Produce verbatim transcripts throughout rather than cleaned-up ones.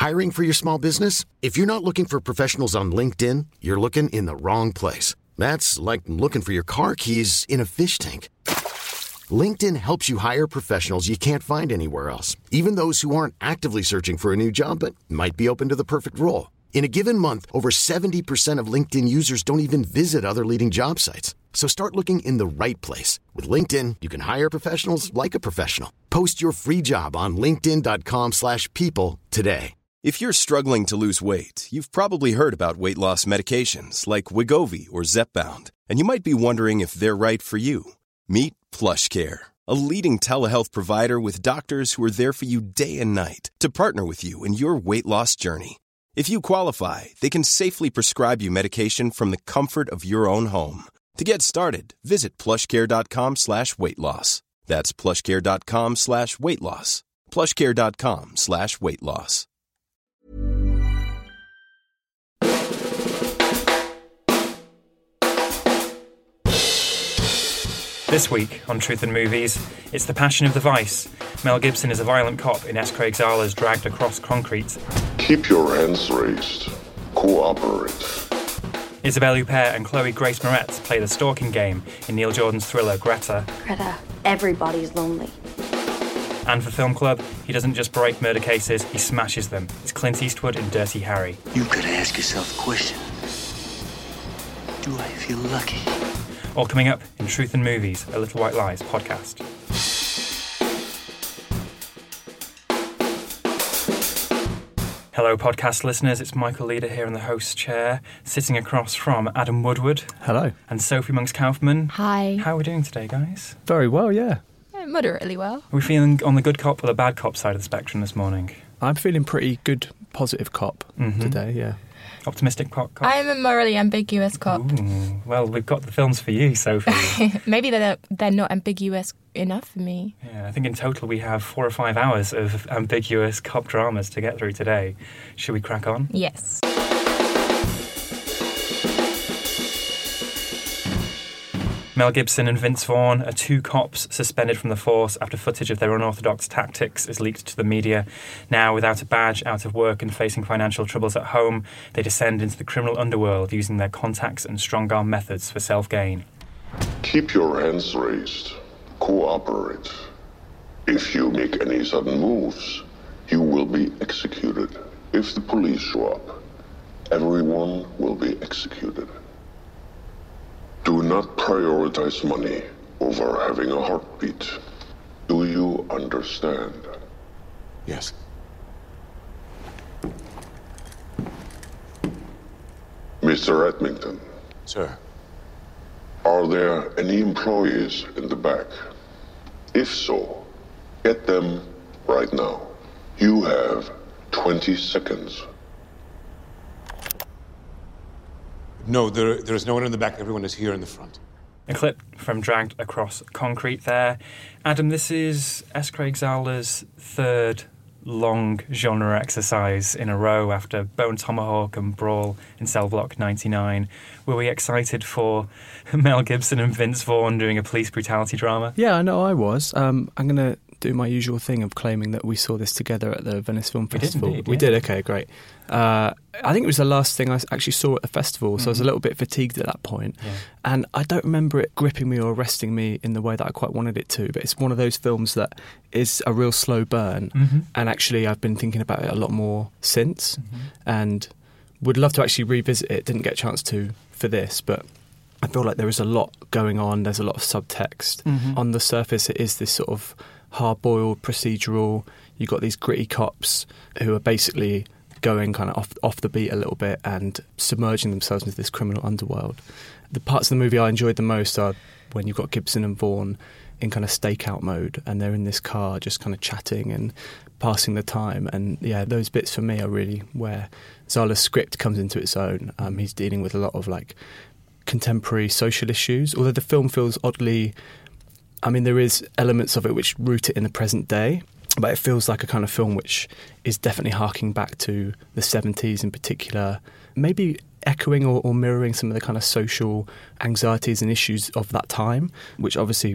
Hiring for your small business? If you're not looking for professionals on LinkedIn, you're looking in the wrong place. That's like looking for your car keys in a fish tank. LinkedIn helps you hire professionals you can't find anywhere else, even those who aren't actively searching for a new job but might be open to the perfect role. In a given month, over seventy percent of LinkedIn users don't even visit other leading job sites. So start looking in the right place. With LinkedIn, you can hire professionals like a professional. Post your free job on linkedin.com slash people today. If you're struggling to lose weight, you've probably heard about weight loss medications like Wegovy or Zepbound, and you might be wondering if they're right for you. Meet PlushCare, a leading telehealth provider with doctors who are there for you day and night to partner with you in your weight loss journey. If you qualify, they can safely prescribe you medication from the comfort of your own home. To get started, visit plushcare.com slash weight loss. That's plushcare.com slash weight loss. plushcare.com slash weight loss. This week on Truth and Movies, it's the passion of the vice. Mel Gibson is a violent cop in S. Craig Zahler's Dragged Across Concrete. Keep your hands raised. Cooperate. Isabelle Huppert and Chloe Grace Moretz play the stalking game in Neil Jordan's thriller Greta. Greta, everybody's lonely. And for Film Club, he doesn't just break murder cases, he smashes them. It's Clint Eastwood in Dirty Harry. You could ask yourself a question. Do I feel lucky? All coming up in Truth and Movies, a Little White Lies podcast. Hello, podcast listeners. It's Michael Leader here in the host chair, sitting across from Adam Woodward. Hello. And Sophie Monks-Kaufman. Hi. How are we doing today, guys? Very well, yeah. yeah. Moderately well. Are we feeling on the good cop or the bad cop side of the spectrum this morning? I'm feeling pretty good, positive cop mm-hmm. today, yeah. Optimistic cop? cop? I'm a morally ambiguous cop. Ooh, well, we've got the films for you, Sophie. Maybe they're, they're not ambiguous enough for me. Yeah, I think in total we have four or five hours of ambiguous cop dramas to get through today. Should we crack on? Yes. Mel Gibson and Vince Vaughn are two cops suspended from the force after footage of their unorthodox tactics is leaked to the media. Now, without a badge, out of work and facing financial troubles at home, they descend into the criminal underworld using their contacts and strong-arm methods for self-gain. Keep your hands raised. Cooperate. If you make any sudden moves, you will be executed. If the police show up, everyone will be executed. Do not prioritize money over having a heartbeat. Do you understand? Yes. Mister Edmington. Sir. Are there any employees in the back? If so, get them right now. You have twenty seconds. No, there, there is no one in the back. Everyone is here in the front. A clip from Dragged Across Concrete there. Adam, this is S. Craig Zahler's third long genre exercise in a row after Bone Tomahawk and Brawl in Cell Block ninety-nine. Were we excited for Mel Gibson and Vince Vaughn doing a police brutality drama? Yeah, I know I was. Um, I'm going to do my usual thing of claiming that we saw this together at the Venice Film Festival. We did, indeed, we yeah. did, okay, great. Uh, I think it was the last thing I actually saw at the festival, so mm-hmm. I was a little bit fatigued at that point. Yeah. And I don't remember it gripping me or arresting me in the way that I quite wanted it to, but it's one of those films that is a real slow burn. Mm-hmm. And actually, I've been thinking about it a lot more since, mm-hmm. and would love to actually revisit it. Didn't get a chance to for this, but I feel like there is a lot going on. There's a lot of subtext. Mm-hmm. On the surface, it is this sort of hard-boiled procedural. You've got these gritty cops who are basically going kind of off off the beat a little bit and submerging themselves into this criminal underworld. The parts of the movie I enjoyed the most are when you've got Gibson and Vaughn in kind of stakeout mode and they're in this car just kind of chatting and passing the time. And yeah, those bits for me are really where Zahler's script comes into its own. Um, he's dealing with a lot of like contemporary social issues, although the film feels oddly... I mean, there is elements of it which root it in the present day, but it feels like a kind of film which is definitely harking back to the seventies in particular, maybe echoing or, or mirroring some of the kind of social anxieties and issues of that time, which obviously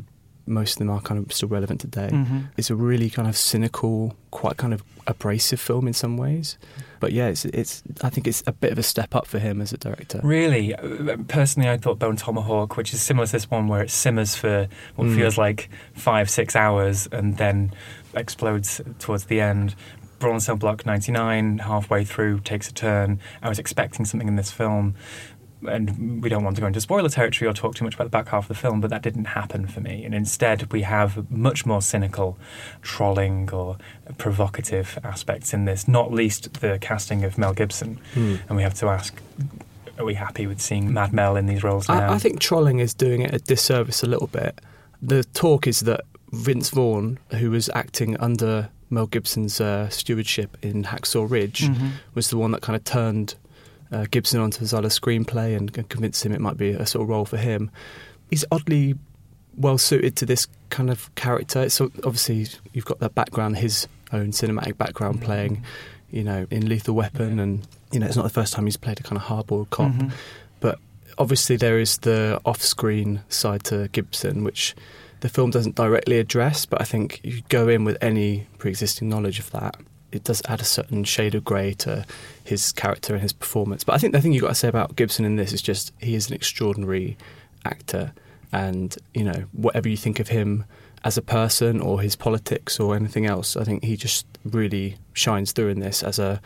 most of them are kind of still relevant today. Mm-hmm. It's a really kind of cynical, quite kind of abrasive film in some ways. But yeah, it's, it's. I think it's a bit of a step up for him as a director. Really? Personally, I thought Bone Tomahawk, which is similar to this one where it simmers for what Mm. feels like five, six hours and then explodes towards the end. Brawl Cell Block ninety-nine, halfway through, takes a turn. I was expecting something in this film, and we don't want to go into spoiler territory or talk too much about the back half of the film, but that didn't happen for me. And instead, we have much more cynical trolling or provocative aspects in this, not least the casting of Mel Gibson. Mm. And we have to ask, are we happy with seeing Mad Mel in these roles now? I, I think trolling is doing it a disservice a little bit. The talk is that Vince Vaughn, who was acting under Mel Gibson's uh, stewardship in Hacksaw Ridge, Mhm. was the one that kind of turned uh, Gibson onto Zala's screenplay and convinced him it might be a sort of role for him. He's oddly well suited to this kind of character. So obviously you've got that background, his own cinematic background, Mm-hmm. playing, you know, in Lethal Weapon, and you know it's not the first time he's played a kind of hardboiled cop. Mhm. But obviously there is the off-screen side to Gibson, which the film doesn't directly address, but I think you go in with any pre-existing knowledge of that. It does add a certain shade of grey to his character and his performance. But I think the thing you've got to say about Gibson in this is just he is an extraordinary actor, and you know whatever you think of him as a person or his politics or anything else, I think he just really shines through in this as a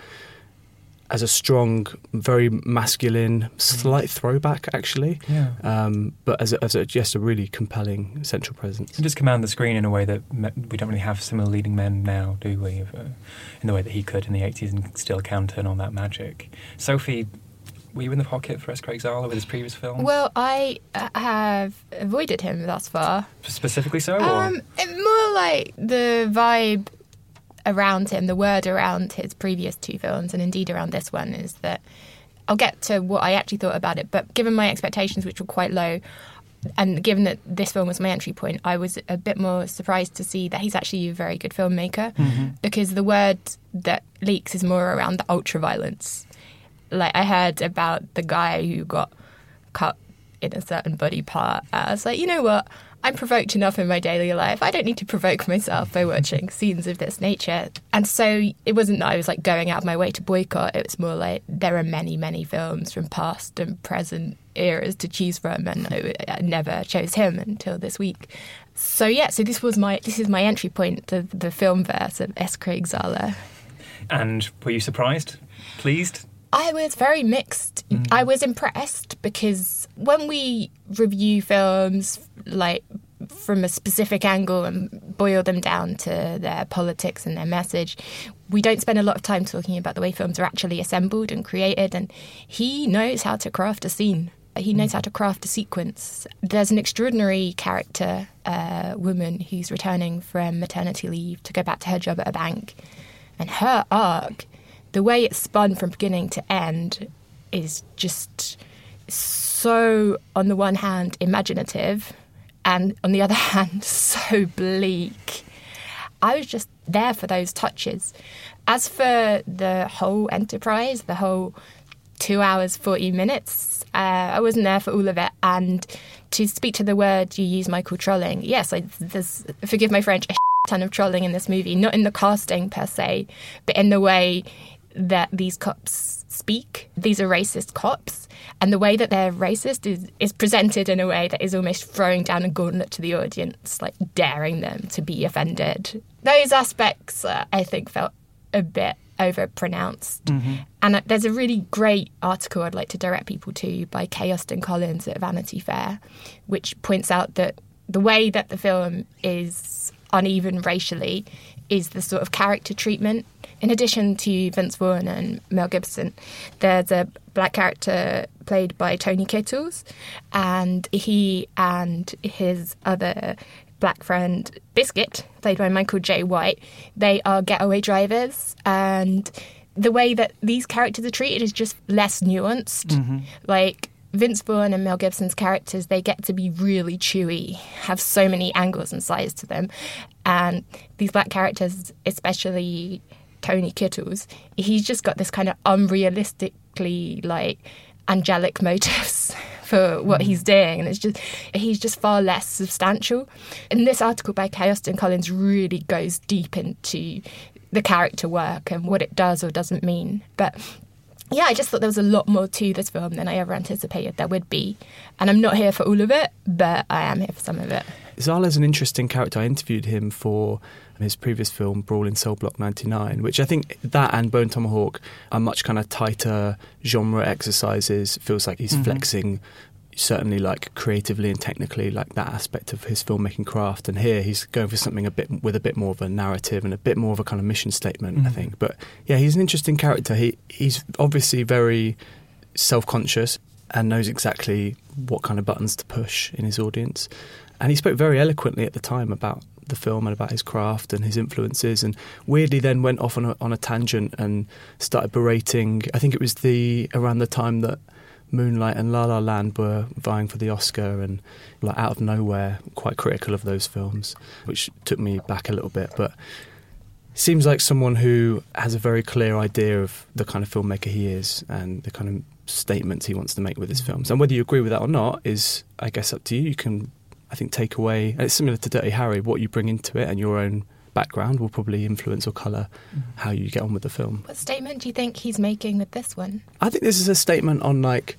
as a strong, very masculine, slight throwback actually, Yeah. um, but as a, as a, just a really compelling central presence. And just command the screen in a way that me- we don't really have similar leading men now, do we? Uh, in the way that he could in the eighties and still can turn on that magic. Sophie, were you in the pocket for S. Craig Zala with his previous films? Well, I uh, have avoided him thus far. Specifically so? Or? Um, it- more like the vibe around him, the word around his previous two films, and indeed around this one, is that I'll get to what I actually thought about it, but given my expectations, which were quite low, and given that this film was my entry point, I was a bit more surprised to see that he's actually a very good filmmaker, Mm-hmm. because the word that leaks is more around the ultra-violence. Like, I heard about the guy who got cut in a certain body part. I was like, you know what? I'm provoked enough in my daily life. I don't need to provoke myself by watching scenes of this nature. And so it wasn't that I was like going out of my way to boycott. It was more like there are many, many films from past and present eras to choose from, and I, I never chose him until this week. So yeah, so this was my this is my entry point to the film verse of S. Craig Zala. And were you surprised? Pleased? I was very mixed. Mm. I was impressed because when we review films like from a specific angle and boil them down to their politics and their message, we don't spend a lot of time talking about the way films are actually assembled and created, and he knows how to craft a scene. He knows how to craft a sequence. There's an extraordinary character, a woman who's returning from maternity leave to go back to her job at a bank, and her arc, the way it's spun from beginning to end, is just so, on the one hand, imaginative, and on the other hand, so bleak. I was just there for those touches. As for the whole enterprise, the whole two hours, forty minutes, uh, I wasn't there for all of it. And to speak to the word you use, Michael, trolling, yes, I, there's, forgive my French, a ton of trolling in this movie, not in the casting per se, but in the way that these cops speak. These are racist cops, and the way that they're racist is, is presented in a way that is almost throwing down a gauntlet to the audience, like daring them to be offended. Those aspects, uh, I think, felt a bit overpronounced. Mm-hmm. And uh, there's a really great article I'd like to direct people to by Kay Austin Collins at Vanity Fair, which points out that the way that the film is uneven racially is the sort of character treatment. In addition to Vince Vaughn and Mel Gibson, there's a black character played by Tony Kittles, and he and his other black friend, Biscuit, played by Michael J. White, they are getaway drivers, and the way that these characters are treated is just less nuanced. Mm-hmm. Like, Vince Vaughn and Mel Gibson's characters, they get to be really chewy, have so many angles and sides to them. And these black characters, especially Tony Kittles, he's just got this kind of unrealistically, like, angelic motives for what he's doing, and it's just he's just far less substantial. And this article by Kay Austen Collins really goes deep into the character work and what it does or doesn't mean. But yeah, I just thought there was a lot more to this film than I ever anticipated there would be. And I'm not here for all of it, but I am here for some of it. Zala's an interesting character. I interviewed him for his previous film, Brawl in Cell Block ninety-nine, which I think that and Bone Tomahawk are much kind of tighter genre exercises. It feels like he's mm-hmm. flexing certainly like creatively and technically, like that aspect of his filmmaking craft. And here he's going for something a bit with a bit more of a narrative and a bit more of a kind of mission statement, mm-hmm. I think. But yeah, he's an interesting character. He he's obviously very self-conscious and knows exactly what kind of buttons to push in his audience. And he spoke very eloquently at the time about the film and about his craft and his influences, and weirdly then went off on a, on a tangent and started berating. I think it was the around the time that Moonlight and La La Land were vying for the Oscar, and like out of nowhere quite critical of those films, which took me back a little bit. But seems like someone who has a very clear idea of the kind of filmmaker he is and the kind of statements he wants to make with his films. And whether you agree with that or not is, I guess, up to you. You can, I think, take away, and it's similar to Dirty Harry, what you bring into it and your own background will probably influence or colour how you get on with the film. What statement do you think he's making with this one? I think this is a statement on like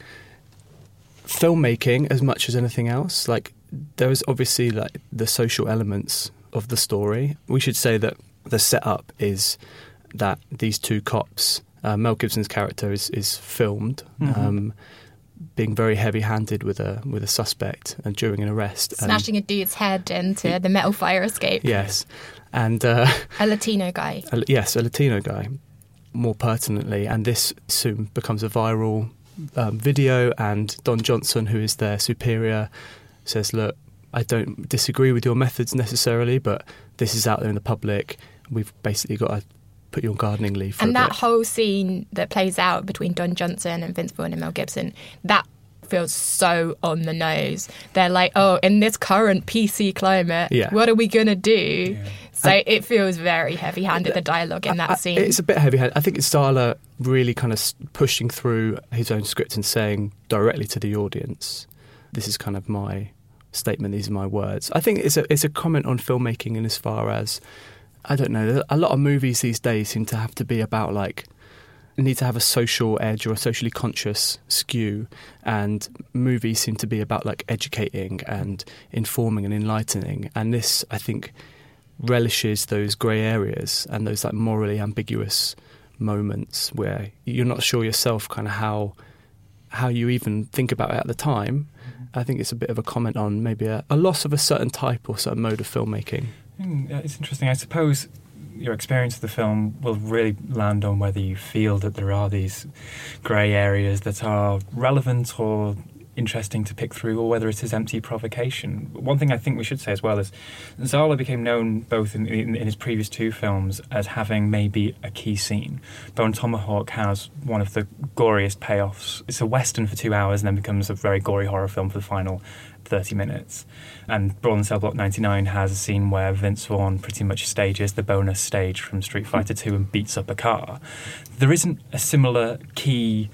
filmmaking as much as anything else. Like there is obviously like the social elements of the story. We should say that the setup is that these two cops, uh, Mel Gibson's character is, is filmed mm-hmm. um, being very heavy-handed with a with a suspect and during an arrest, smashing and, a dude's head into the metal fire escape. Yes. And uh, a Latino guy. A, yes, a Latino guy, more pertinently. And this soon becomes a viral um, video, and Don Johnson, who is their superior, says, look, I don't disagree with your methods necessarily, but this is out there in the public. We've basically got to put you on gardening leave for and a that bit. Whole scene that plays out between Don Johnson and Vince Vaughn and Mel Gibson, that feels so on the nose. They're like, oh, in this current P C climate, yeah. what are we going to do? Yeah. So and it feels very heavy-handed, the dialogue in that I, scene. It's a bit heavy-handed. I think it's Zala really kind of pushing through his own script and saying directly to the audience, this is kind of my statement, these are my words. I think it's a it's a comment on filmmaking in as far as, I don't know, a lot of movies these days seem to have to be about like, need to have a social edge or a socially conscious skew, and movies seem to be about like educating and informing and enlightening. And this, I think, relishes those grey areas and those like morally ambiguous moments where you're not sure yourself kind of how how you even think about it at the time. I think it's a bit of a comment on maybe a, a loss of a certain type or certain mode of filmmaking. Mm, it's interesting. I suppose your experience of the film will really land on whether you feel that there are these grey areas that are relevant or interesting to pick through, or whether it is empty provocation. One thing I think we should say as well is Zala became known both in, in, in his previous two films as having maybe a key scene. Bone Tomahawk has one of the goriest payoffs. It's a western for two hours and then becomes a very gory horror film for the final thirty minutes. And Brawl in Cell Block ninety-nine has a scene where Vince Vaughn pretty much stages the bonus stage from Street Fighter two and beats up a car. There isn't a similar key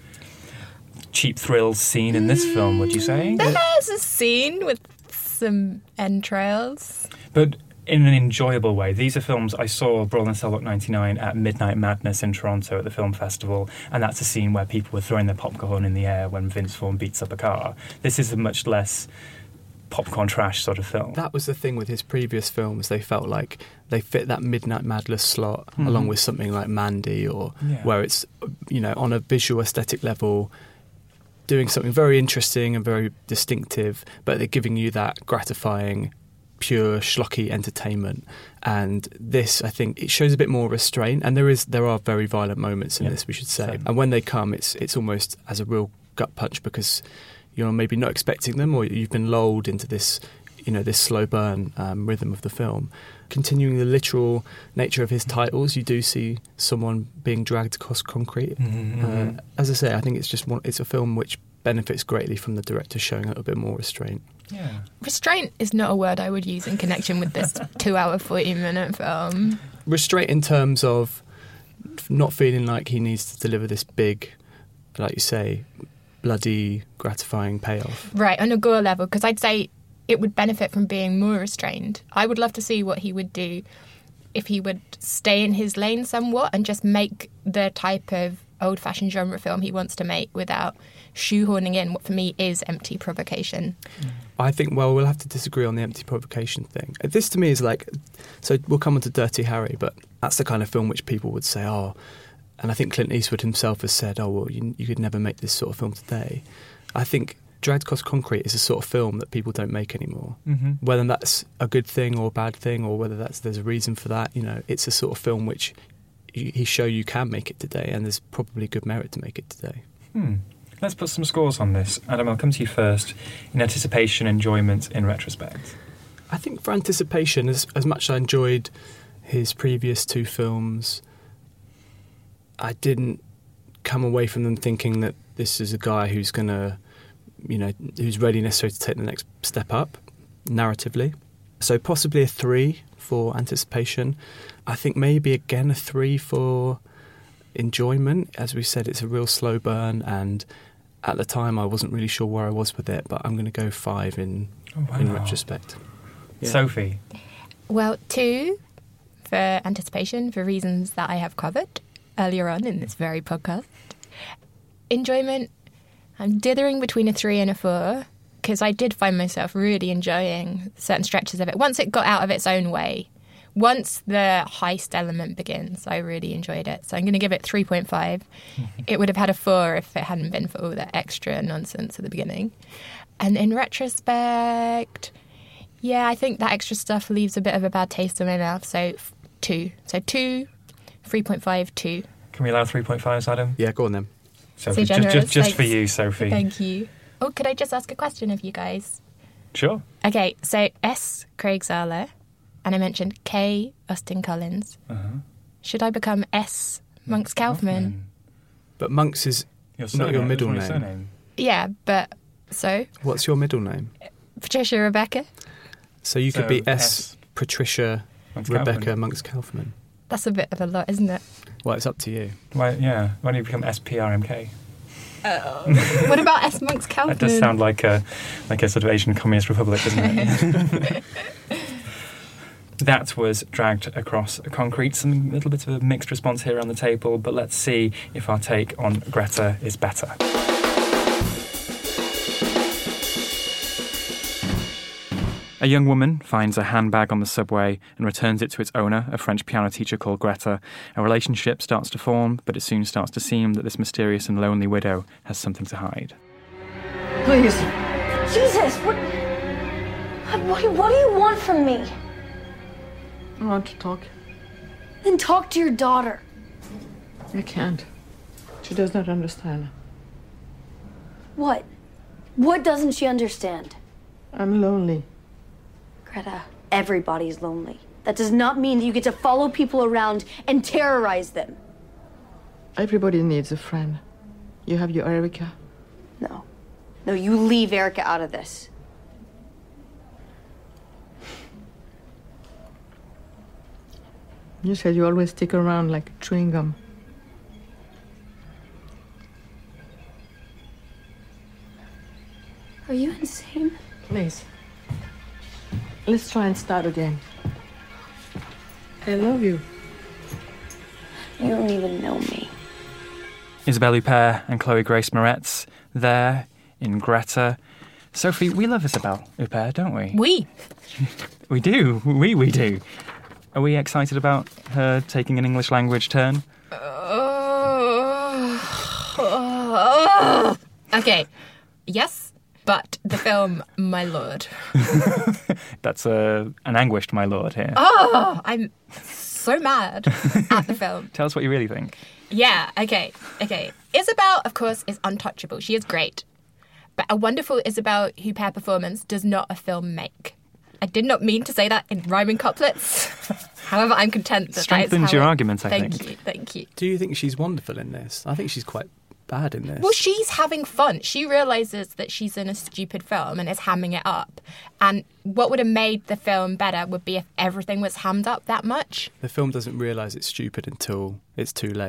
cheap thrills scene in this film, would you say? There's a scene with some entrails. But in an enjoyable way. These are films, I saw Brawl in Cell Block ninety-nine at Midnight Madness in Toronto at the film festival, and that's a scene where people were throwing their popcorn in the air when Vince Vaughn beats up a car. This is a much less popcorn trash sort of film. That was the thing with his previous films. They felt like they fit that Midnight Madness slot mm-hmm. along with something like Mandy, or yeah. where it's, you know, on a visual aesthetic level, doing something very interesting and very distinctive, but they're giving you that gratifying, pure, schlocky entertainment. And this, I think, it shows a bit more restraint. And there is there are very violent moments in yeah, this, we should say. Same. And when they come, it's it's almost as a real gut punch, because you're maybe not expecting them, or you've been lulled into this, you know, this slow burn um, rhythm of the film. Continuing the literal nature of his titles, you do see someone being dragged across concrete. Mm-hmm. Uh, as I say, I think it's just one, it's a film which benefits greatly from the director showing a little bit more restraint. Yeah, restraint is not a word I would use in connection with this two-hour, forty-minute film. Restraint in terms of not feeling like he needs to deliver this big, like you say, bloody, gratifying payoff. Right, on a gore level, because I'd say it would benefit from being more restrained. I would love to see what he would do if he would stay in his lane somewhat and just make the type of old-fashioned genre film he wants to make without shoehorning in what for me is empty provocation. I think, well, we'll have to disagree on the empty provocation thing. This to me is like, so we'll come on to Dirty Harry, but that's the kind of film which people would say, oh, and I think Clint Eastwood himself has said, oh, well, you, you could never make this sort of film today. I think Dragged Across Concrete is a sort of film that people don't make anymore. Mm-hmm. Whether that's a good thing or a bad thing, or whether that's there's a reason for that, you know, it's a sort of film which he show you can make it today, and there's probably good merit to make it today. Hmm. Let's put some scores on this. Adam, I'll come to you first. In anticipation, enjoyment, in retrospect. I think for anticipation, as, as much as I enjoyed his previous two films, I didn't come away from them thinking that this is a guy who's going to, you know, who's ready necessarily to take the next step up narratively. So possibly a three for anticipation. I think maybe again a three for enjoyment. As we said, it's a real slow burn, and at the time I wasn't really sure where I was with it, but I'm going to go five in oh, wow. in retrospect. Yeah. Sophie? Well, two for anticipation for reasons that I have covered earlier on in this very podcast. Enjoyment, I'm dithering between a three and a four, because I did find myself really enjoying certain stretches of it. Once it got out of its own way, once the heist element begins, I really enjoyed it. So I'm going to give it three point five. Mm-hmm. It would have had a four if it hadn't been for all that extra nonsense at the beginning. And in retrospect, yeah, I think that extra stuff leaves a bit of a bad taste in my mouth. So two. So two, three point five, two. Can we allow three point fives, Adam? Yeah, go on then. Sophie, so just, just, just for you, Sophie. Thank you. Oh, could I just ask a question of you guys? Sure. Okay, so S, Craig Zahler, and I mentioned K, Austin Collins. Uh-huh. Should I become S, Monks Kaufman? But Monks is your not your middle your name. Surname. Yeah, but so? What's your middle name? Patricia Rebecca. So you so could be S, S Patricia Monks Rebecca Kaufman. Monks Kaufman. That's a bit of a lot, isn't it? Well, it's up to you. Why, yeah. Why don't you become S P R M K? Oh. What about S Monks Kaufman? That does sound like a like a sort of Asian communist republic, doesn't it? That was Dragged Across Concrete. Some little bit of a mixed response here on the table, but let's see if our take on Greta is better. A young woman finds a handbag on the subway and returns it to its owner, a French piano teacher called Greta. A relationship starts to form, but it soon starts to seem that this mysterious and lonely widow has something to hide. Please. Jesus, what... What, what do you want from me? I want to talk. Then talk to your daughter. I can't. She does not understand. What? What doesn't she understand? I'm lonely. Greta, everybody's lonely. That does not mean that you get to follow people around and terrorize them. Everybody needs a friend. You have your Erica. No. No, you leave Erica out of this. You said you always stick around like chewing gum. Are you insane? Please. Let's try and start again. I love you. You don't even know me. Isabelle Huppert and Chloe Grace Moretz there in Greta. Sophie, we love Isabelle Huppert, don't we? We. We do. We, we do. Are we excited about her taking an English language turn? Uh, uh, okay. Yes. But the film, my lord. That's a, an anguished my lord here. Oh, I'm so mad at the film. Tell us what you really think. Yeah, okay, okay. Isabelle, of course, is untouchable. She is great. But a wonderful Isabelle Huppert performance does not a film make. I did not mean to say that in rhyming couplets. However, I'm content that Strengthens that is how your it, argument, I thank think. Thank you, thank you. Do you think she's wonderful in this? I think she's quite bad in this. Well, she's having fun. She realises that she's in a stupid film and is hamming it up. And what would have made the film better would be if everything was hammed up that much. The film doesn't realise it's stupid until it's too late.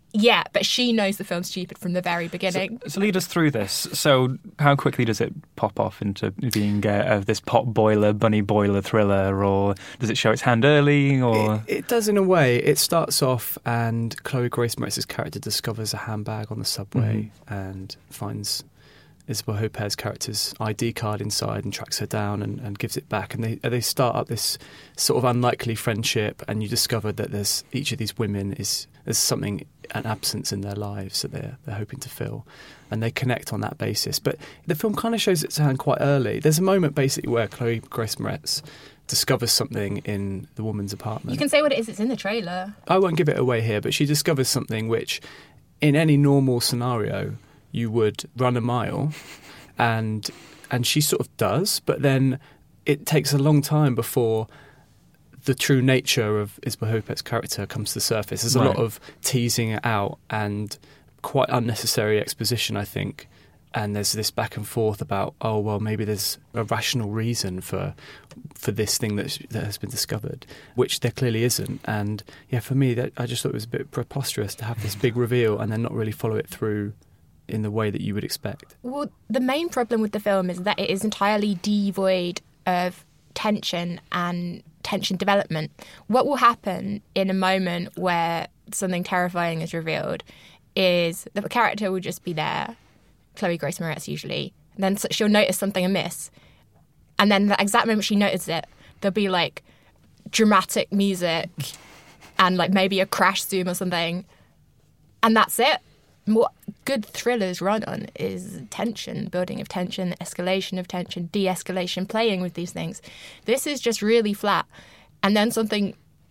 Yeah, but she knows the film's stupid from the very beginning. So, so lead us through this. So how quickly does it pop off into being uh, this pot boiler, bunny boiler thriller, or does it show its hand early? Or It, it does in a way. It starts off and Chloe Grace Moretz's character discovers a handbag on the subway mm-hmm. and finds Isabelle Huppert's character's I D card inside and tracks her down and, and gives it back. And they they start up this sort of unlikely friendship, and you discover that there's each of these women is there's something, an absence in their lives that they're they're hoping to fill, and they connect on that basis. But the film kind of shows its hand quite early. There's a moment basically where Chloe Grace Moretz discovers something in the woman's apartment. You can say what it is. It's in the trailer. I won't give it away here, but she discovers something which, in any normal scenario, you would run a mile, and and she sort of does, but then it takes a long time before the true nature of Isabelle Huppert's character comes to the surface. There's a Right. lot of teasing it out and quite unnecessary exposition, I think. And there's this back and forth about, oh, well, maybe there's a rational reason for for this thing that, that has been discovered, which there clearly isn't. And, yeah, for me, that I just thought it was a bit preposterous to have this big reveal and then not really follow it through in the way that you would expect. Well, the main problem with the film is that it is entirely devoid of tension and tension development. What will happen in a moment where something terrifying is revealed is the character will just be there, Chloe Grace Moretz usually, and then she'll notice something amiss. And then the exact moment she notices it, there'll be like dramatic music and like maybe a crash zoom or something. And that's it. What good thrillers run on is tension, building of tension, escalation of tension, de-escalation, playing with these things. This is just really flat. And then something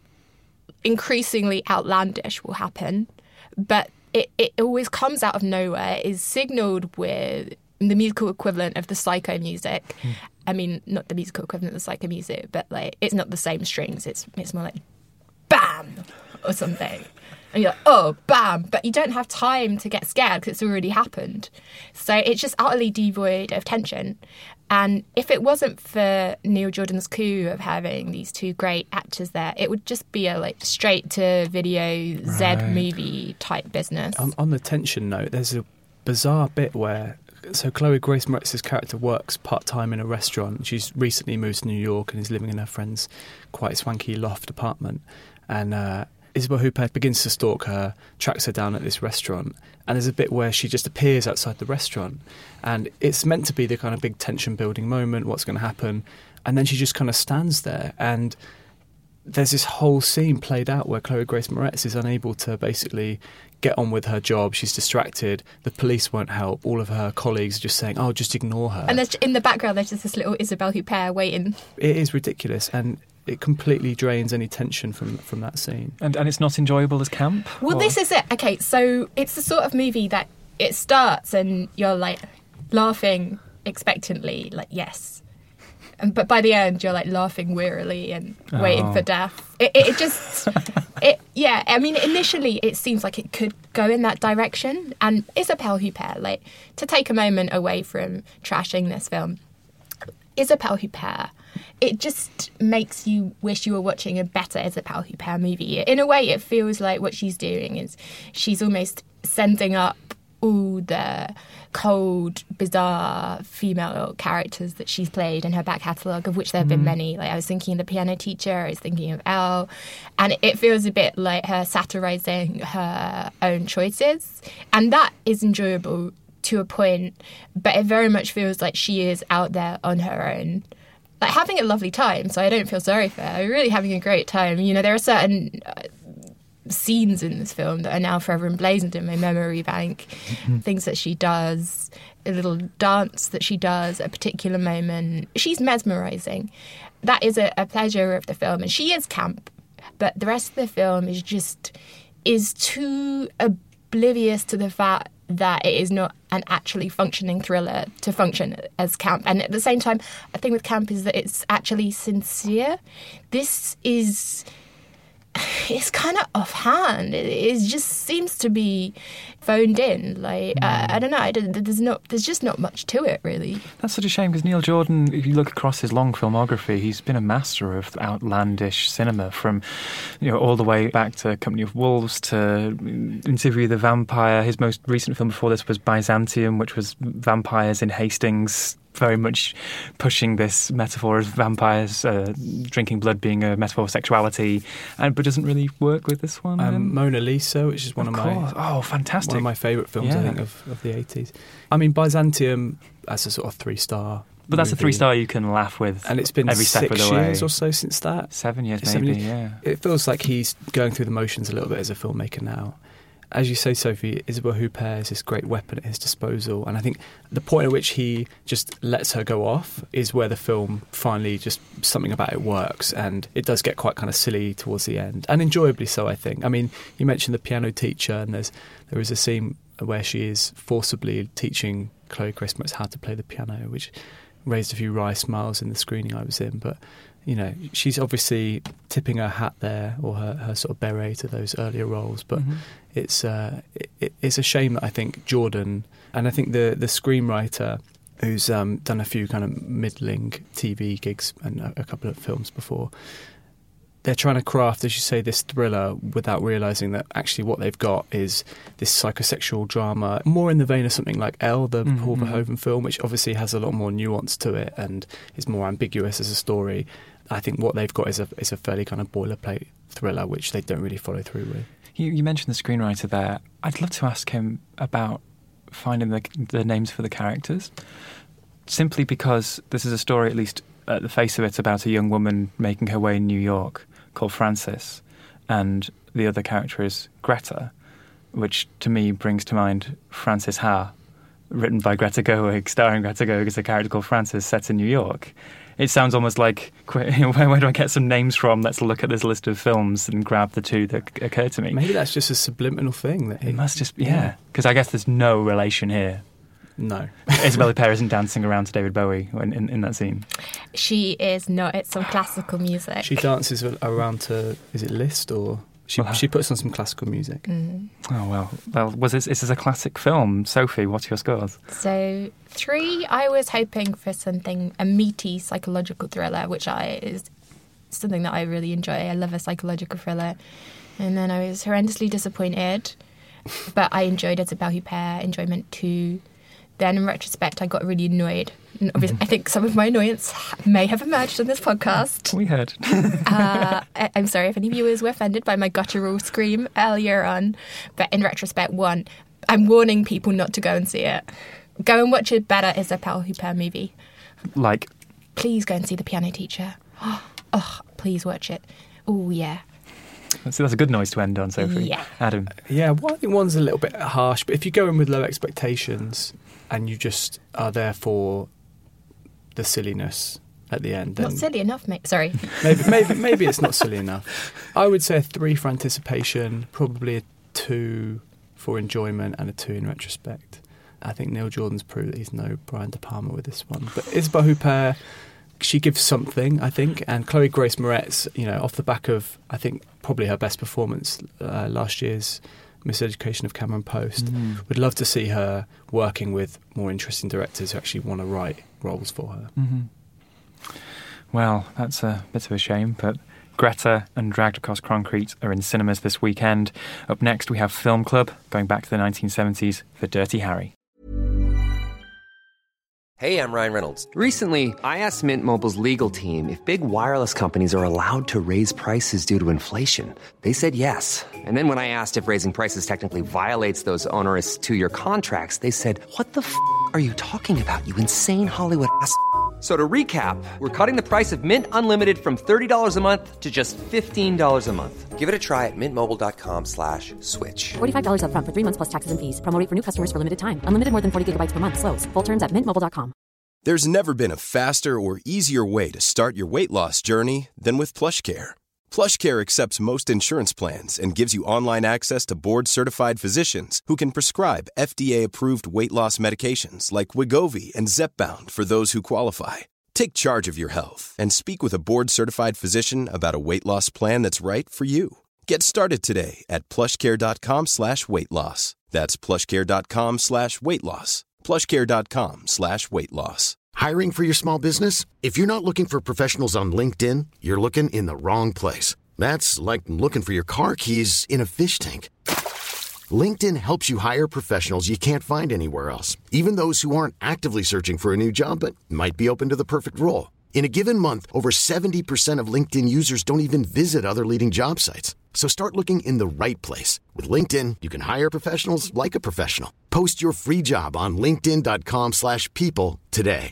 increasingly outlandish will happen. But it, it always comes out of nowhere, is signalled with the musical equivalent of the Psycho music. Mm. I mean, not the musical equivalent of the Psycho music, but like it's not the same strings. It's it's more like bam or something. And you're like, oh, bam. But you don't have time to get scared because it's already happened. So it's just utterly devoid of tension. And if it wasn't for Neil Jordan's coup of having these two great actors there, it would just be a like straight to video Z Right. movie type business. On, on the tension note, there's a bizarre bit where so Chloe Grace Moretz's character works part-time in a restaurant. She's recently moved to New York and is living in her friend's quite swanky loft apartment. And uh, Isabelle Huppert begins to stalk her, tracks her down at this restaurant. And there's a bit where she just appears outside the restaurant. And it's meant to be the kind of big tension-building moment, what's going to happen. And then she just kind of stands there. And there's this whole scene played out where Chloe Grace Moretz is unable to basically get on with her job. She's distracted. The police won't help. All of her colleagues are just saying, oh, just ignore her. And there's, in the background, there's just this little Isabelle Huppert waiting. It is ridiculous. And it completely drains any tension from from that scene. And and it's not enjoyable as camp? Well, or? this is it. Okay, so it's the sort of movie that it starts and you're like laughing expectantly, like, yes. And, but by the end, you're like laughing wearily and Oh. waiting for death. It, it, it just, it yeah. I mean, initially it seems like it could go in that direction. And Isabelle Huppert, like, to take a moment away from trashing this film, Isabelle Huppert, it just makes you wish you were watching a better Isabelle Huppert movie. In a way, it feels like what she's doing is she's almost sending up all the cold, bizarre female characters that she's played in her back catalogue, of which there have been Mm. many. Like I was thinking of The Piano Teacher, I was thinking of Elle, and it feels a bit like her satirising her own choices. And that is enjoyable to a point, but it very much feels like she is out there on her own, like having a lovely time. So I don't feel sorry for her. Really having a great time. You know, there are certain uh, scenes in this film that are now forever emblazoned in my memory bank. Mhm. Things that she does, a little dance that she does at a particular moment. She's mesmerising. That is a, a pleasure of the film, and she is camp. But the rest of the film is just is too oblivious to the fact that it is not an actually functioning thriller to function as camp. And at the same time, I think with camp is that it's actually sincere. This is it's kind of offhand. It, it just seems to be phoned in. Like, mm. I, I don't know. I don't, there's not. There's just not much to it, really. That's such a shame because Neil Jordan, if you look across his long filmography, he's been a master of outlandish cinema, from, you know, all the way back to Company of Wolves to Interview with the Vampire. His most recent film before this was Byzantium, which was vampires in Hastings, very much pushing this metaphor of vampires uh, drinking blood being a metaphor of sexuality, and but doesn't really work with this one. Um, Mona Lisa, which is one of, of my oh fantastic one of my favourite films, yeah. I think, of, of the eighties. I mean, Byzantium as a sort of three star. But that's movie. a three star you can laugh with, and it's been every step six of the way. years or so since that. Seven years, Seven maybe. years. Yeah, it feels like he's going through the motions a little bit as a filmmaker now. As you say, Sophie, Isabelle Huppert is this great weapon at his disposal, and I think the point at which he just lets her go off is where the film finally, just something about it works, and it does get quite kind of silly towards the end, and enjoyably so, I think. I mean, you mentioned the piano teacher, and there's there is a scene where she is forcibly teaching Chloe Grace Moretz how to play the piano, which raised a few wry smiles in the screening I was in, but you know, she's obviously tipping her hat there, or her, her sort of beret to those earlier roles. But mm-hmm. it's uh, it, it's a shame that I think Jordan, and I think the the screenwriter, who's um, done a few kind of middling T V gigs and a, a couple of films before, they're trying to craft, as you say, this thriller without realising that actually what they've got is this psychosexual drama, more in the vein of something like Elle, the mm-hmm. Paul Verhoeven film, which obviously has a lot more nuance to it and is more ambiguous as a story. I think what they've got is a is a fairly kind of boilerplate thriller, which they don't really follow through with. You, you mentioned the screenwriter there. I'd love to ask him about finding the, the names for the characters, simply because this is a story, at least at the face of it, about a young woman making her way in New York called Frances, and the other character is Greta, which to me brings to mind Frances Ha, written by Greta Gerwig, starring Greta Gerwig as a character called Frances, set in New York. It sounds almost like, where, where do I get some names from? Let's look at this list of films and grab the two that occur to me. Maybe that's just a subliminal thing. That he, it must just, yeah. Because yeah. I guess there's no relation here. No. Isabelle Huppert isn't dancing around to David Bowie in, in, in that scene. She is not. It's some classical music. She dances around to, is it Liszt, or... She well, she puts on some classical music. Mm. Oh, well. Well, was this, this is a classic film. Sophie, what's your scores? So, three, I was hoping for something, a meaty psychological thriller, which I is something that I really enjoy. I love a psychological thriller. And then I was horrendously disappointed, but I enjoyed Isabelle Huppert, Enjoyment two. Then, in retrospect, I got really annoyed. And obviously, I think some of my annoyance may have emerged on this podcast. We heard. uh, I- I'm sorry if any viewers were offended by my guttural scream earlier on. But in retrospect, one, I'm warning people not to go and see it. Go and watch a better Isabelle Huppert movie. Like? Please go and see The Piano Teacher. Oh, please watch it. Oh, yeah. So that's a good noise to end on, Sophie. Yeah. Adam? Yeah, well, I think one's a little bit harsh, but if you go in with low expectations and you just are there for the silliness at the end, then not silly enough, mate. Sorry. Maybe, maybe, maybe it's not silly enough. I would say a three for anticipation, probably a two for enjoyment, and a two in retrospect. I think Neil Jordan's proved that he's no Brian De Palma with this one. But Isabelle Huppert, she gives something, I think, and Chloe Grace Moretz, you know, off the back of, I think, probably her best performance uh, last year's Miseducation of Cameron Post. Mm. Would love to see her working with more interesting directors who actually want to write roles for her. Mm-hmm. Well, that's a bit of a shame, but Greta and Dragged Across Concrete are in cinemas this weekend. Up next, we have Film Club, going back to the nineteen seventies for Dirty Harry. Hey, I'm Ryan Reynolds. Recently, I asked Mint Mobile's legal team if big wireless companies are allowed to raise prices due to inflation. They said yes. And then when I asked if raising prices technically violates those onerous two-year contracts, they said, what the f*** are you talking about, you insane Hollywood ass f- So to recap, we're cutting the price of Mint Unlimited from thirty dollars a month to just fifteen dollars a month. Give it a try at mintmobile.com slash switch. forty-five dollars up front for three months plus taxes and fees. Promo rate for new customers for limited time. Unlimited more than forty gigabytes per month. Slows full terms at mint mobile dot com. There's never been a faster or easier way to start your weight loss journey than with PlushCare. PlushCare accepts most insurance plans and gives you online access to board-certified physicians who can prescribe F D A-approved weight loss medications like Wegovy and Zepbound for those who qualify. Take charge of your health and speak with a board-certified physician about a weight loss plan that's right for you. Get started today at plushcare.com slash weight loss. That's plushcare.com slash weight loss. plushcare.com slash weight loss. Hiring for your small business? If you're not looking for professionals on LinkedIn, you're looking in the wrong place. That's like looking for your car keys in a fish tank. LinkedIn helps you hire professionals you can't find anywhere else, even those who aren't actively searching for a new job but might be open to the perfect role. In a given month, over seventy percent of LinkedIn users don't even visit other leading job sites. So start looking in the right place. With LinkedIn, you can hire professionals like a professional. Post your free job on linkedin.com slash people today.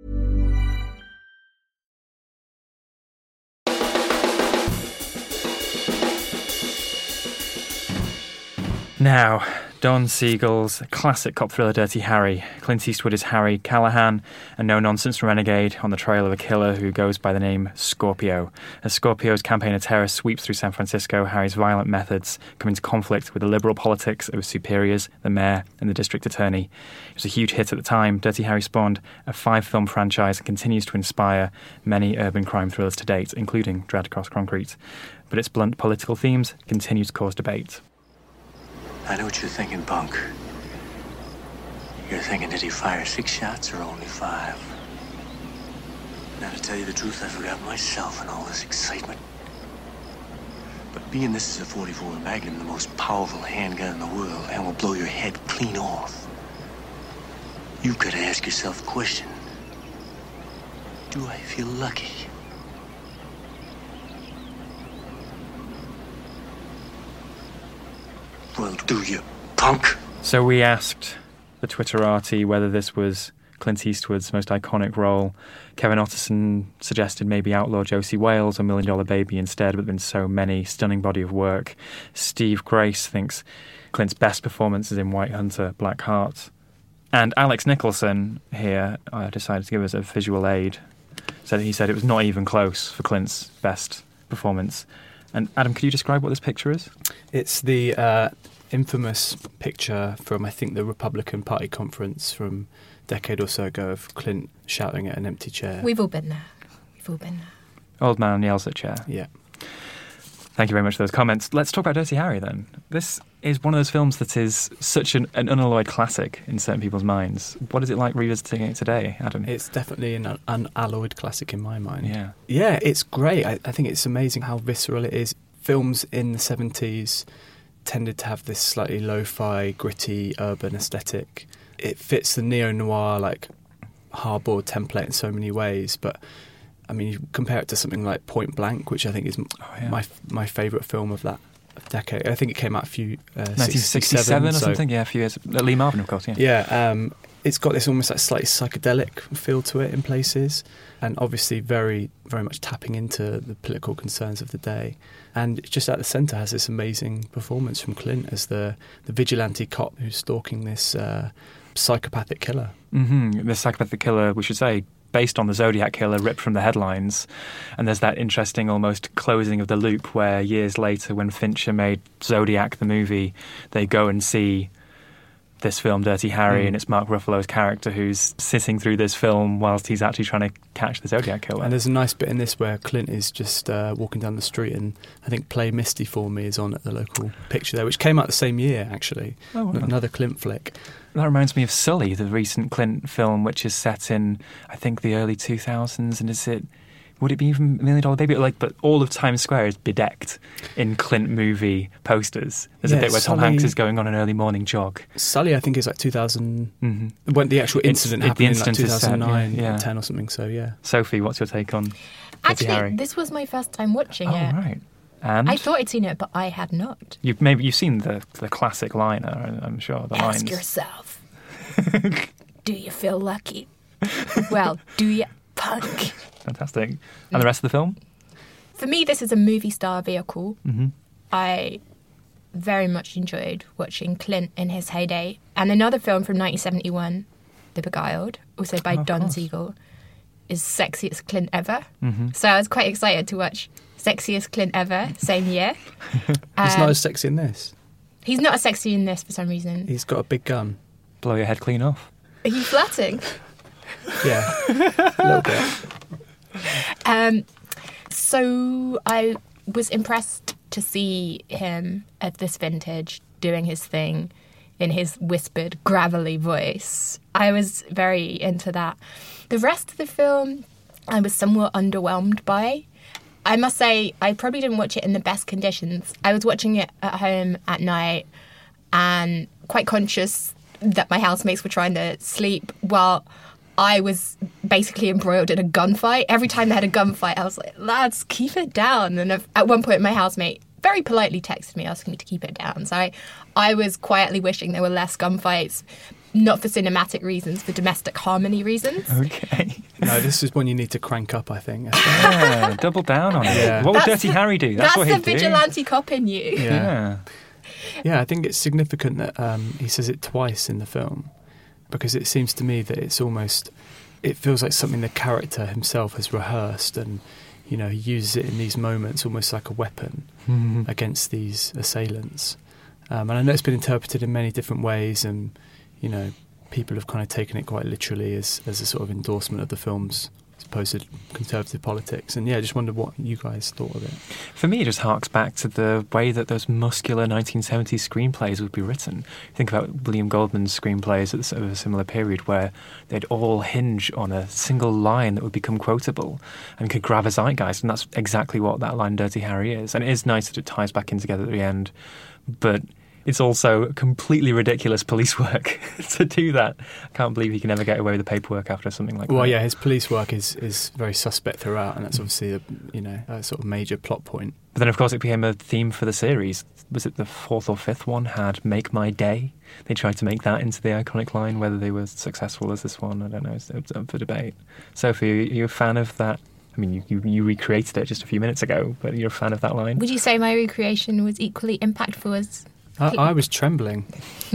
Now, Don Siegel's classic cop thriller Dirty Harry. Clint Eastwood is Harry Callahan, a no-nonsense renegade on the trail of a killer who goes by the name Scorpio. As Scorpio's campaign of terror sweeps through San Francisco, Harry's violent methods come into conflict with the liberal politics of his superiors, the mayor and the district attorney. It was a huge hit at the time. Dirty Harry spawned a five-film franchise and continues to inspire many urban crime thrillers to date, including Dragged Across Concrete. But its blunt political themes continue to cause debate. I know what you're thinking, punk. You're thinking, did he fire six shots or only five? Now, to tell you the truth, I forgot myself in all this excitement. But being this is a forty-four Magnum, the most powerful handgun in the world, and will blow your head clean off, you've got to ask yourself the question, do I feel lucky? Well, do you, punk? So we asked the Twitterati whether this was Clint Eastwood's most iconic role. Kevin Otterson suggested maybe Outlaw Josie Wales or Million Dollar Baby instead, but there have been so many. Stunning body of work. Steve Grace thinks Clint's best performance is in White Hunter, Black Heart. And Alex Nicholson here uh, decided to give us a visual aid. So he said it was not even close for Clint's best performance. And Adam, could you describe what this picture is? It's the uh, infamous picture from, I think, the Republican Party conference from a decade or so ago of Clint shouting at an empty chair. We've all been there. We've all been there. Old man yells at chair. Yeah. Thank you very much for those comments. Let's talk about Dirty Harry then. This is one of those films that is such an, an unalloyed classic in certain people's minds. What is it like revisiting it today, Adam? It's definitely an unalloyed classic in my mind. Yeah. Yeah, it's great. I, I think it's amazing how visceral it is. Films in the seventies tended to have this slightly lo-fi, gritty, urban aesthetic. It fits the neo-noir, like, hardboiled template in so many ways, but I mean, you compare it to something like Point Blank, which I think is oh, yeah. my my favourite film of that decade. I think it came out a few... Uh, nineteen sixty-seven or so, something? Yeah, a few years. Lee Marvin, of course, yeah. Yeah, um, it's got this almost like slightly psychedelic feel to it in places, and obviously very, very much tapping into the political concerns of the day. And just at the centre has this amazing performance from Clint as the, the vigilante cop who's stalking this uh, psychopathic killer. Mm-hmm. The psychopathic killer, we should say, based on the Zodiac Killer, ripped from the headlines. And there's that interesting almost closing of the loop where years later, when Fincher made Zodiac the movie, they go and see this film, Dirty Harry, mm. and it's Mark Ruffalo's character who's sitting through this film whilst he's actually trying to catch the Zodiac Killer. And there's a nice bit in this where Clint is just uh, walking down the street, and I think Play Misty for Me is on at the local picture there, which came out the same year, actually. Oh, wow. Another Clint flick. That reminds me of Sully, the recent Clint film, which is set in, I think, the early two thousands, and is it... Would it be even Million Dollar Baby? Like, but all of Times Square is bedecked in Clint movie posters. There's yeah, a bit where Sully, Tom Hanks is going on an early morning jog. Sully, I think, is like two thousand. Mm-hmm. When the actual incident it's, happened the incident in like two thousand nine, set, yeah, yeah. ten or something. So yeah. Sophie, what's your take on Actually, Harry? This was my first time watching oh, it. Oh right. And I thought I'd seen it, but I had not. You've maybe you've seen the the classic liner, I'm sure. The Ask lines. yourself, do you feel lucky? Well, do you, punk? Fantastic. And the rest of the film? For me, this is a movie star vehicle. Mm-hmm. I very much enjoyed watching Clint in his heyday. And another film from nineteen seventy-one, The Beguiled, also by oh, Don Siegel, is Sexiest Clint Ever. Mm-hmm. So I was quite excited to watch Sexiest Clint Ever, same year. He's um, not as sexy in this. He's not as sexy in this for some reason. He's got a big gun. Blow your head clean off. Are you flirting? Yeah, a little bit. Um, so I was impressed to see him at this vintage doing his thing in his whispered, gravelly voice. I was very into that. The rest of the film, I was somewhat underwhelmed by. I must say, I probably didn't watch it in the best conditions. I was watching it at home at night and quite conscious that my housemates were trying to sleep while I was basically embroiled in a gunfight. Every time they had a gunfight, I was like, lads, keep it down. And at one point, my housemate very politely texted me asking me to keep it down. So I, I was quietly wishing there were less gunfights, not for cinematic reasons, for domestic harmony reasons. Okay. No, this is one you need to crank up, I think. Yeah, double down on it. Yeah. What would That's Dirty the, Harry do? That's, that's what the he'd do. vigilante cop in you. Yeah. Yeah. Yeah, I think it's significant that um, he says it twice in the film, because it seems to me that it's almost, it feels like something the character himself has rehearsed, and, you know, he uses it in these moments almost like a weapon mm-hmm. against these assailants. Um, and I know it's been interpreted in many different ways, and, you know, people have kind of taken it quite literally as, as a sort of endorsement of the film's supposed conservative politics. And yeah, I just wondered what you guys thought of it. For me, it just harks back to the way that those muscular nineteen seventies screenplays would be written. Think about William Goldman's screenplays at a similar period where they'd all hinge on a single line that would become quotable and could grab a zeitgeist, and that's exactly what that line Dirty Harry is. And it is nice that it ties back in together at the end, but it's also completely ridiculous police work to do that. I can't believe he can ever get away with the paperwork after something like well, that. Well, yeah, his police work is, is very suspect throughout, and that's obviously a, you know, a sort of major plot point. But then, of course, it became a theme for the series. Was it the fourth or fifth one had Make My Day? They tried to make that into the iconic line. Whether they were successful as this one, I don't know. It's up for debate. Sophie, are you a fan of that? I mean, you, you, you recreated it just a few minutes ago, but you're a fan of that line? Would you say my recreation was equally impactful as... I, I was trembling.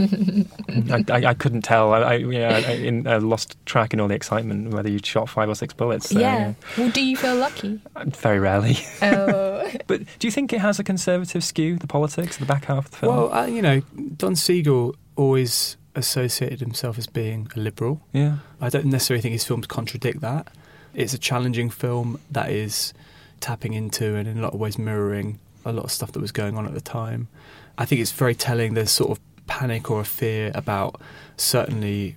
I, I, I couldn't tell. I, I, yeah, I, in, I lost track in all the excitement whether you shot five or six bullets. So, yeah. yeah. Well, do you feel lucky? Very rarely. Oh. But do you think it has a conservative skew, the politics, the back half of the film? Well, uh, you know, Don Siegel always associated himself as being a liberal. Yeah. I don't necessarily think his films contradict that. It's a challenging film that is tapping into and in a lot of ways mirroring a lot of stuff that was going on at the time. I think it's very telling. There's sort of panic or a fear about certainly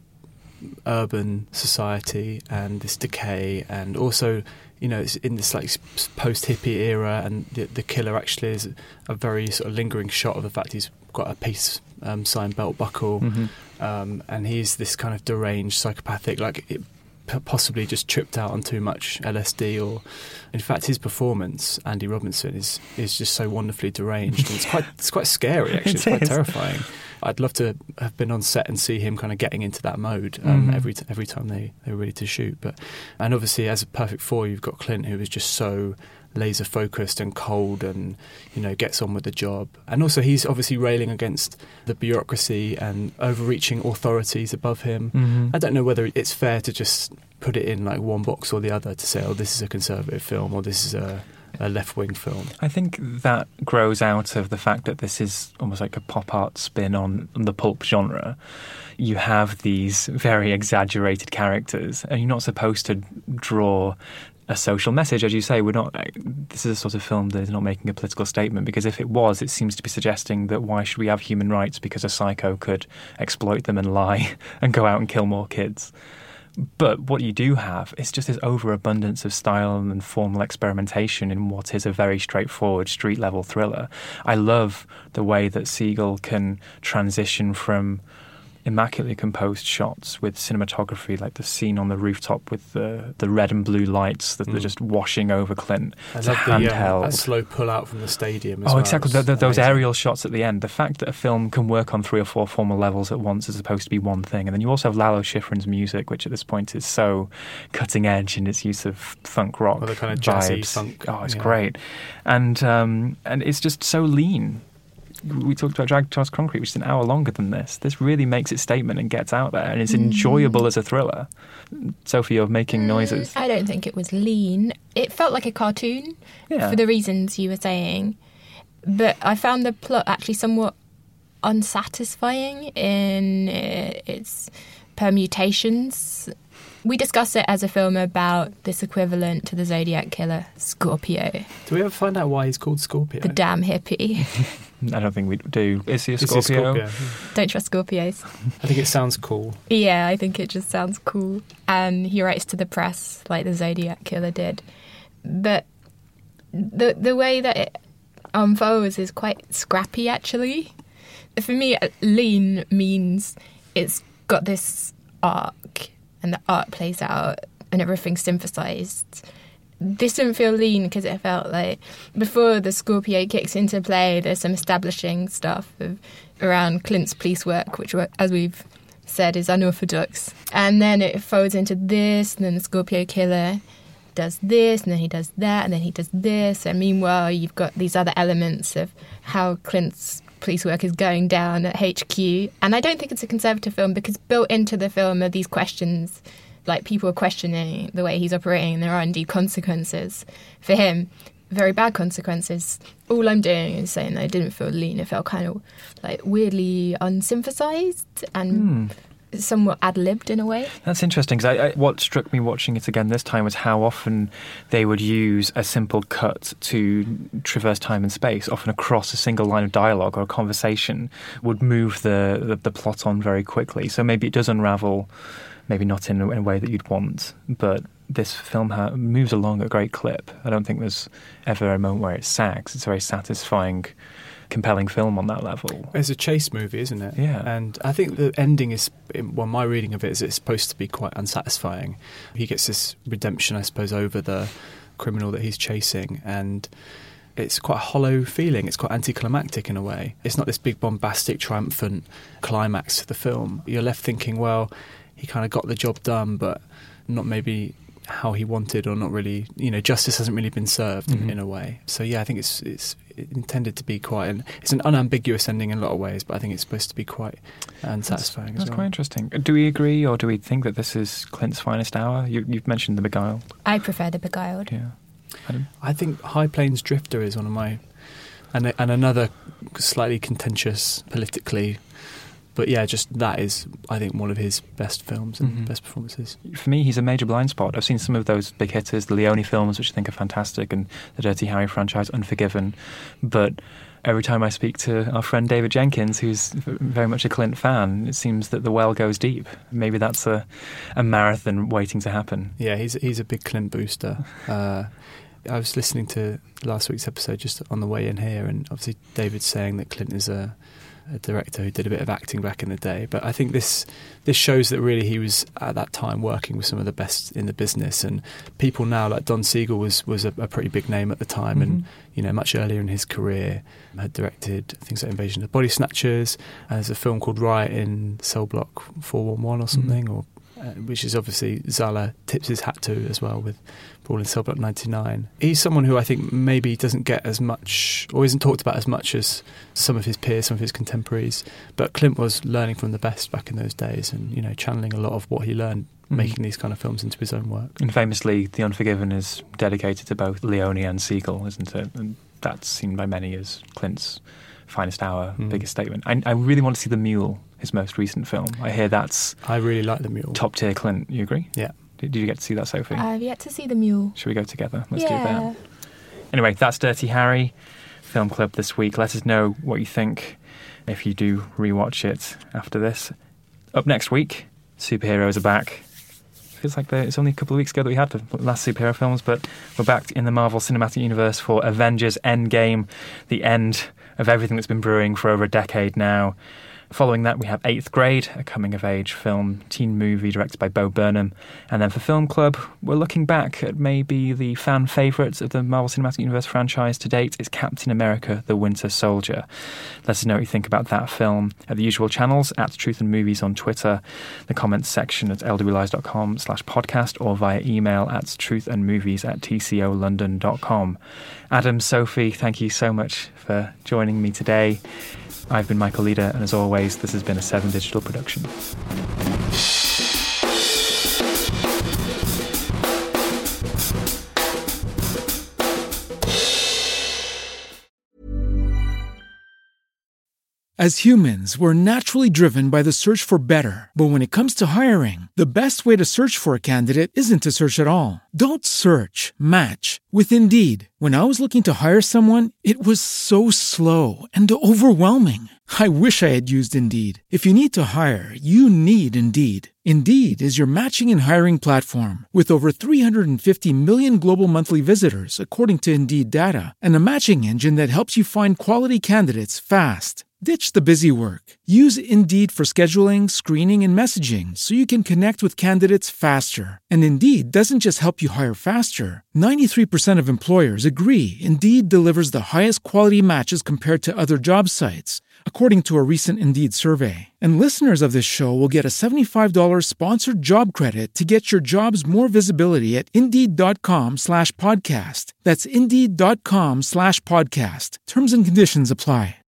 urban society and this decay, and also, you know, it's in this like post-hippie era, and the, the killer actually is a very sort of lingering shot of the fact he's got a peace um, sign belt buckle, mm-hmm. um, and he's this kind of deranged psychopathic, like it, possibly just tripped out on too much L S D, or in fact his performance, Andy Robinson, is is just so wonderfully deranged, and it's quite it's quite scary actually. It's quite terrifying. I'd love to have been on set and see him kind of getting into that mode um, mm-hmm. every t- every time they they were ready to shoot. But and obviously as a perfect four, you've got Clint, who is just so laser focused and cold, and you know gets on with the job. And also he's obviously railing against the bureaucracy and overreaching authorities above him. Mm-hmm. I don't know whether it's fair to just put it in like one box or the other, to say, oh, this is a conservative film or this is a, a left-wing film. I think that grows out of the fact that this is almost like a pop art spin on, on the pulp genre. You have these very exaggerated characters, and you're not supposed to draw a social message, as you say. We're not. This is a sort of film that is not making a political statement, because if it was, it seems to be suggesting that why should we have human rights because a psycho could exploit them and lie and go out and kill more kids. But what you do have is just this overabundance of style and formal experimentation in what is a very straightforward street-level thriller. I love the way that Siegel can transition from immaculately composed shots with cinematography, like the scene on the rooftop with the the red and blue lights that mm. are just washing over Clint. I it's love handheld. The, um, that slow pull out from the stadium as oh, well. exactly. The, the, those aerial shots at the end. The fact that a film can work on three or four formal levels at once is supposed to be one thing. And then you also have Lalo Schifrin's music, which at this point is so cutting edge in its use of funk rock or the kind of jazzy vibes. funk. Oh, it's yeah. great. And um, and it's just so lean. We talked about Dragged Across Concrete, which is an hour longer than this. This really makes its statement and gets out there, and it's enjoyable mm. as a thriller. Sophie, you're making mm, noises. I don't think it was lean. It felt like a cartoon yeah. for the reasons you were saying. But I found the plot actually somewhat unsatisfying in its permutations. We discuss it as a film about this equivalent to the Zodiac Killer, Scorpio. Do we ever find out why he's called Scorpio? The damn hippie. I don't think we do. Is he a Is he a Scorpio? Scorpio? Don't trust Scorpios. I think it sounds cool. Yeah, I think it just sounds cool. And he writes to the press like the Zodiac Killer did. But the the way that it unfolds is quite scrappy, actually. For me, lean means it's got this arc, and the arc plays out, and everything's synthesized. This didn't feel lean because it felt like before the Scorpio kicks into play, there's some establishing stuff of, around Clint's police work, which, as we've said, is unorthodox. And then it folds into this, and then the Scorpio Killer does this, and then he does that, and then he does this. And meanwhile, you've got these other elements of how Clint's police work is going down at H Q. And I don't think it's a conservative film because built into the film are these questions, like people are questioning the way he's operating, and there are indeed consequences for him, very bad consequences. All I'm doing is saying that it didn't feel lean. It felt kind of like weirdly unsynthesized and Hmm. somewhat ad-libbed in a way. That's interesting, because I, I, what struck me watching it again this time was how often they would use a simple cut to traverse time and space, often across a single line of dialogue or a conversation, would move the, the, the plot on very quickly. So maybe it does unravel, maybe not in a, in a way that you'd want, but this film ha- moves along at a great clip. I don't think there's ever a moment where it sags. It's a very satisfying, compelling film on that level. It's a chase movie, isn't it? Yeah. And I think the ending is, well, my reading of it is it's supposed to be quite unsatisfying. He gets this redemption, I suppose, over the criminal that he's chasing, and it's quite a hollow feeling. It's quite anticlimactic in a way. It's not this big bombastic, triumphant climax to the film. You're left thinking, well, he kind of got the job done, but not maybe how he wanted, or not really, you know, justice hasn't really been served Mm-hmm. in, in a way. So yeah, I think it's it's intended to be quite an it's an unambiguous ending in a lot of ways, but I think it's supposed to be quite unsatisfying That's, as that's well. quite interesting. Do we agree, or do we think that this is Clint's finest hour? You, you've mentioned The Beguiled. I prefer The Beguiled. Yeah. Adam? I think High Plains Drifter is one of my, and and another slightly contentious politically, but yeah, just that is, I think, one of his best films and Mm-hmm. best performances. For me, he's a major blind spot. I've seen some of those big hitters, the Leone films, which I think are fantastic, and the Dirty Harry franchise, Unforgiven. But every time I speak to our friend David Jenkins, who's very much a Clint fan, it seems that the well goes deep. Maybe that's a, a marathon waiting to happen. Yeah, he's he's a big Clint booster. Uh, I was listening to last week's episode just on the way in here, and obviously David's saying that Clint is a, a director who did a bit of acting back in the day. But I think this this shows that really he was at that time working with some of the best in the business, and people now like Don Siegel was was a, a pretty big name at the time, Mm-hmm. and you know much earlier in his career had directed things like Invasion of the Body Snatchers. And there's a film called Riot in Cell Block four one one or something, Mm-hmm. or uh, which is obviously Zala tips his hat to as well with Brawl in Cell Block ninety-nine. He's someone who I think maybe doesn't get as much, or isn't talked about as much as some of his peers, some of his contemporaries. But Clint was learning from the best back in those days, and you know, channeling a lot of what he learned Mhm. making these kind of films into his own work. And famously, The Unforgiven is dedicated to both Leone and Siegel, isn't it? And that's seen by many as Clint's finest hour, Mm. biggest statement. I, I really want to see The Mule, his most recent film. I hear that's I really like The Mule. top tier Clint. You agree? Yeah. Did, did you get to see that, Sophie? I've yet to see The Mule. Should we go together? Let's yeah. do that. Anyway, that's Dirty Harry Film Club this week. Let us know what you think if you do rewatch it after this. Up next week, superheroes are back. Feels like it's only a couple of weeks ago that we had the last superhero films, but we're back in the Marvel Cinematic Universe for Avengers Endgame, the end of everything that's been brewing for over a decade now. Following that, we have Eighth Grade, a coming-of-age film, teen movie directed by Bo Burnham. And then for Film Club, we're looking back at maybe the fan favourites of the Marvel Cinematic Universe franchise to date is Captain America, the Winter Soldier. Let us know what you think about that film at the usual channels, at Truth and Movies on Twitter, the comments section at l w lies dot com slash podcast, or via email at truthandmovies at t c o london dot com. Adam, Sophie, thank you so much for joining me today. I've been Michael Leader, and as always, this has been a Seven Digital production. As humans, we're naturally driven by the search for better. But when it comes to hiring, the best way to search for a candidate isn't to search at all. Don't search, match with Indeed. When I was looking to hire someone, it was so slow and overwhelming. I wish I had used Indeed. If you need to hire, you need Indeed. Indeed is your matching and hiring platform with over three hundred fifty million global monthly visitors, according to Indeed data, and a matching engine that helps you find quality candidates fast. Ditch the busy work. Use Indeed for scheduling, screening, and messaging so you can connect with candidates faster. And Indeed doesn't just help you hire faster. ninety-three percent of employers agree Indeed delivers the highest quality matches compared to other job sites, according to a recent Indeed survey. And listeners of this show will get a seventy-five dollars sponsored job credit to get your jobs more visibility at Indeed.com slash podcast. That's Indeed.com slash podcast. Terms and conditions apply.